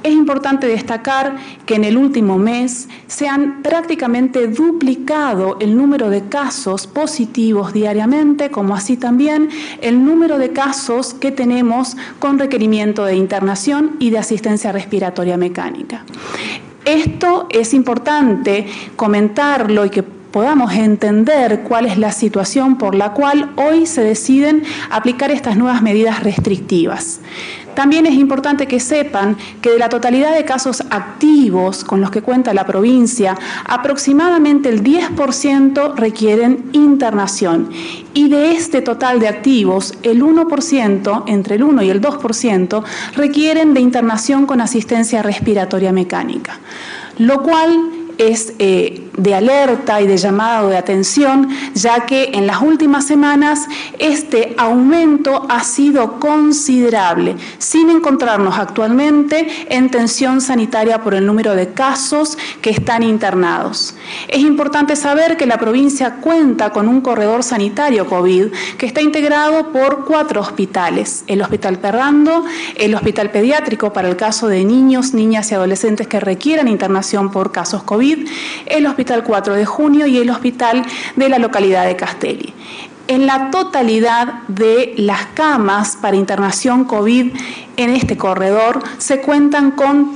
es importante destacar que en el último mes se han prácticamente duplicado el número de casos positivos diariamente, como así también el número de casos que tenemos con requerimiento de internación y de asistencia respiratoria mecánica. Esto es importante comentarlo y que podamos entender cuál es la situación por la cual hoy se deciden aplicar estas nuevas medidas restrictivas. También es importante que sepan que de la totalidad de casos activos con los que cuenta la provincia, aproximadamente el 10% requieren internación y de este total de activos, el 1%, entre el 1 y el 2%, requieren de internación con asistencia respiratoria mecánica, lo cual es de alerta y de llamado de atención, ya que en las últimas semanas este aumento ha sido considerable, sin encontrarnos actualmente en tensión sanitaria por el número de casos que están internados. Es importante saber que la provincia cuenta con un corredor sanitario COVID que está integrado por 4 hospitales: el Hospital Ferrando, el Hospital Pediátrico para el caso de niños, niñas y adolescentes que requieran internación por casos COVID, el Hospital 4 de Junio y el Hospital de la localidad de Castelli. En la totalidad de las camas para internación COVID en este corredor se cuentan con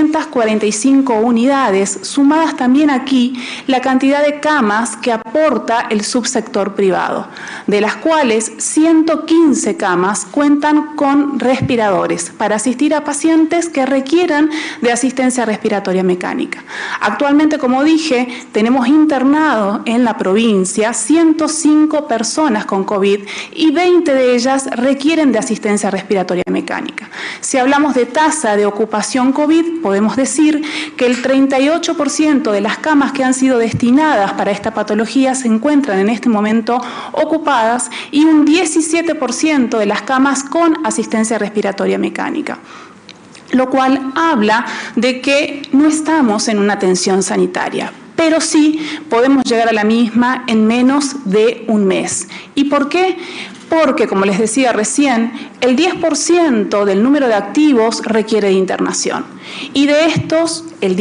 345 unidades, sumadas también aquí la cantidad de camas que aporta el subsector privado, de las cuales 115 camas cuentan con respiradores para asistir a pacientes que requieran de asistencia respiratoria mecánica. Actualmente, como dije, tenemos internado en la provincia 105 personas con COVID y 20 de ellas requieren de asistencia respiratoria mecánica. Si hablamos de tasa de ocupación COVID, podemos decir que el 38% de las camas que han sido destinadas para esta patología se encuentran en este momento ocupadas y un 17% de las camas con asistencia respiratoria mecánica, lo cual habla de que no estamos en una tensión sanitaria, pero sí podemos llegar a la misma en menos de un mes. ¿Y por qué? Porque, como les decía recién, el 10% del número de activos requiere de internación. Y de estos, el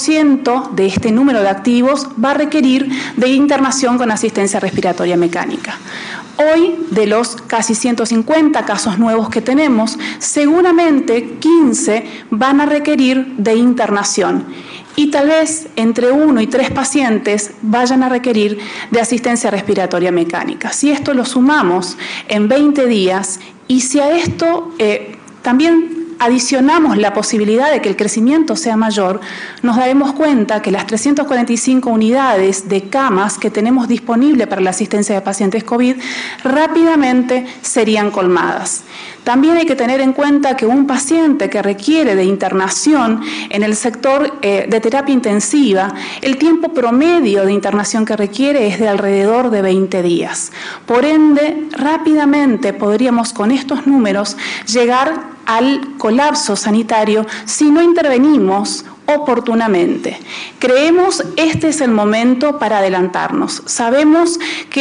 10% de este número de activos va a requerir de internación con asistencia respiratoria mecánica. Hoy, de los casi 150 casos nuevos que tenemos, seguramente 15 van a requerir de internación. Y tal vez entre 1 y 3 pacientes vayan a requerir de asistencia respiratoria mecánica. Si esto lo sumamos en 20 días y si a esto también adicionamos la posibilidad de que el crecimiento sea mayor, nos daremos cuenta que las 345 unidades de camas que tenemos disponible para la asistencia de pacientes COVID rápidamente serían colmadas. También hay que tener en cuenta que un paciente que requiere de internación en el sector de terapia intensiva, el tiempo promedio de internación que requiere es de alrededor de 20 días. Por ende, rápidamente podríamos con estos números llegar al colapso sanitario si no intervenimos oportunamente. Creemos este es el momento para adelantarnos. Sabemos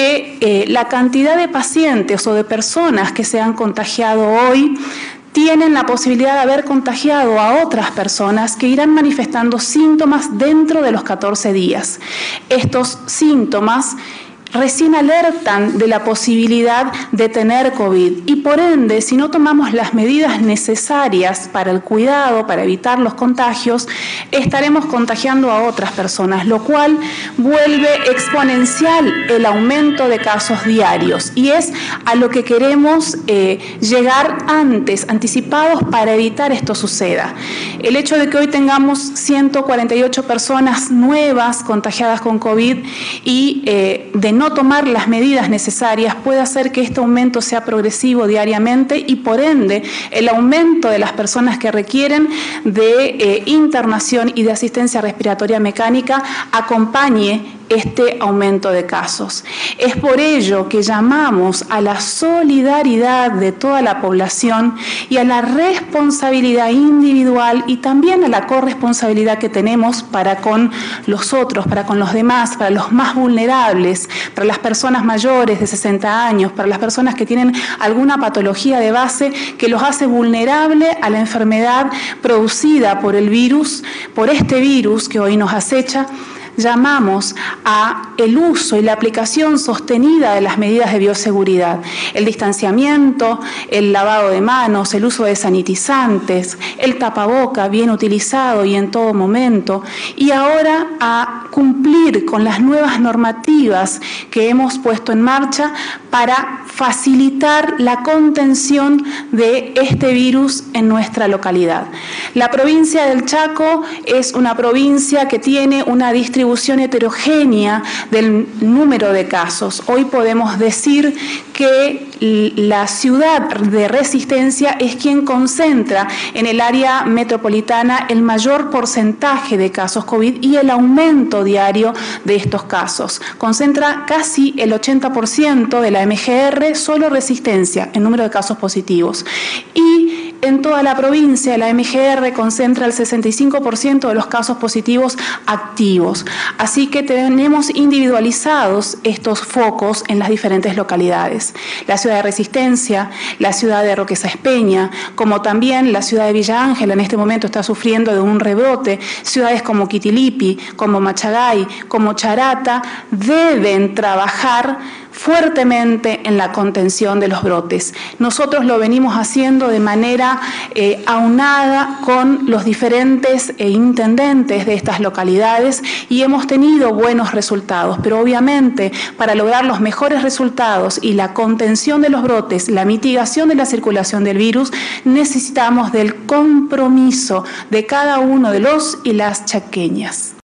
que la cantidad de pacientes o de personas que se han contagiado hoy tienen la posibilidad de haber contagiado a otras personas que irán manifestando síntomas dentro de los 14 días. Estos síntomas recién alertan de la posibilidad de tener COVID y por ende, si no tomamos las medidas necesarias para el cuidado, para evitar los contagios, estaremos contagiando a otras personas, lo cual vuelve exponencial el aumento de casos diarios y es a lo que queremos llegar antes, anticipados para evitar esto suceda. El hecho de que hoy tengamos 148 personas nuevas contagiadas con COVID y de no tomar las medidas necesarias puede hacer que este aumento sea progresivo diariamente y por ende el aumento de las personas que requieren de internación y de asistencia respiratoria mecánica acompañe este aumento de casos. Es por ello que llamamos a la solidaridad de toda la población y a la responsabilidad individual y también a la corresponsabilidad que tenemos para con los otros, para con los demás, para los más vulnerables, para las personas mayores de 60 años, para las personas que tienen alguna patología de base que los hace vulnerable a la enfermedad producida por el virus, por este virus que hoy nos acecha. Llamamos a el uso y la aplicación sostenida de las medidas de bioseguridad, el distanciamiento, el lavado de manos, el uso de sanitizantes, el tapaboca bien utilizado y en todo momento, y ahora a cumplir con las nuevas normativas que hemos puesto en marcha para facilitar la contención de este virus en nuestra localidad. La provincia del Chaco es una provincia que tiene una distribución heterogénea del número de casos. Hoy podemos decir que la ciudad de Resistencia es quien concentra en el área metropolitana el mayor porcentaje de casos COVID y el aumento diario de estos casos. Concentra casi el 80% de la MGR, solo Resistencia, en número de casos positivos. Y en toda la provincia, la MGR concentra el 65% de los casos positivos activos. Así que tenemos individualizados estos focos en las diferentes localidades. La ciudad de Resistencia, la ciudad de Roque Sáenz Peña, como también la ciudad de Villa Ángela en este momento está sufriendo de un rebrote. Ciudades como Quitilipi, como Machagay, como Charata, deben trabajar fuertemente en la contención de los brotes. Nosotros lo venimos haciendo de manera aunada con los diferentes intendentes de estas localidades y hemos tenido buenos resultados, pero obviamente para lograr los mejores resultados y la contención de los brotes, la mitigación de la circulación del virus, necesitamos del compromiso de cada uno de los y las chaqueñas.